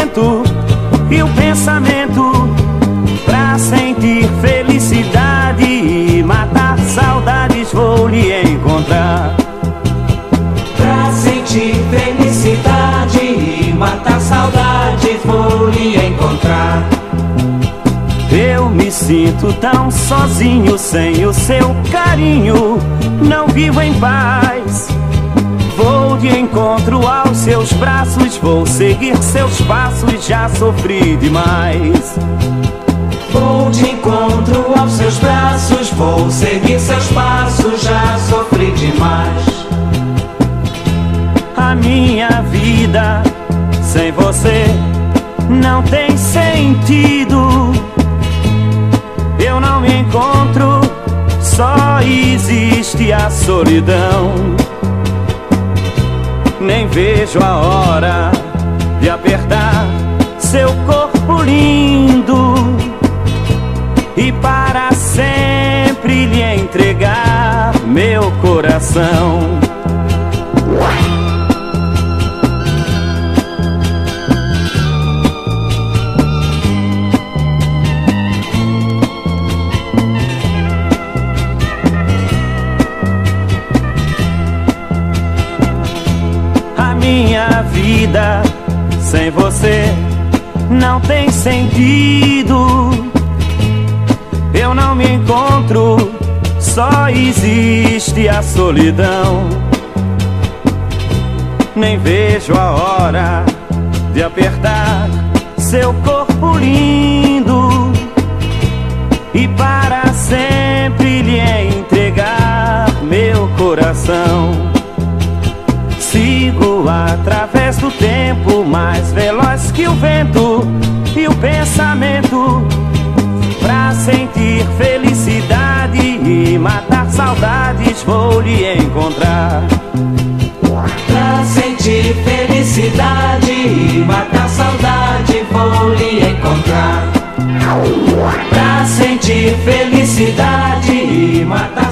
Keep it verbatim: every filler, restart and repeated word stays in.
vento e o pensamento, pra sentir felicidade e matar saudades vou lhe encontrar. Pra sentir felicidade e matar saudades vou lhe encontrar. Eu me sinto tão sozinho sem o seu carinho, não vivo em paz. Vou de encontro aos seus braços, vou seguir seus passos, já sofri demais. Vou de encontro aos seus braços, vou seguir seus passos, já sofri demais. A minha vida sem você não tem sentido. Eu não me encontro, só existe a solidão. Nem vejo a hora de apertar seu corpo lindo e para sempre lhe entregar meu coração. Minha vida sem você não tem sentido. Eu não me encontro, só existe a solidão. Nem vejo a hora de apertar seu corpo lindo e para sempre lhe entregar meu coração. Sigo através do tempo, mais veloz que o vento e o pensamento, pra sentir felicidade e matar saudades vou lhe encontrar. Pra sentir felicidade e matar saudade vou lhe encontrar. Pra sentir felicidade e matar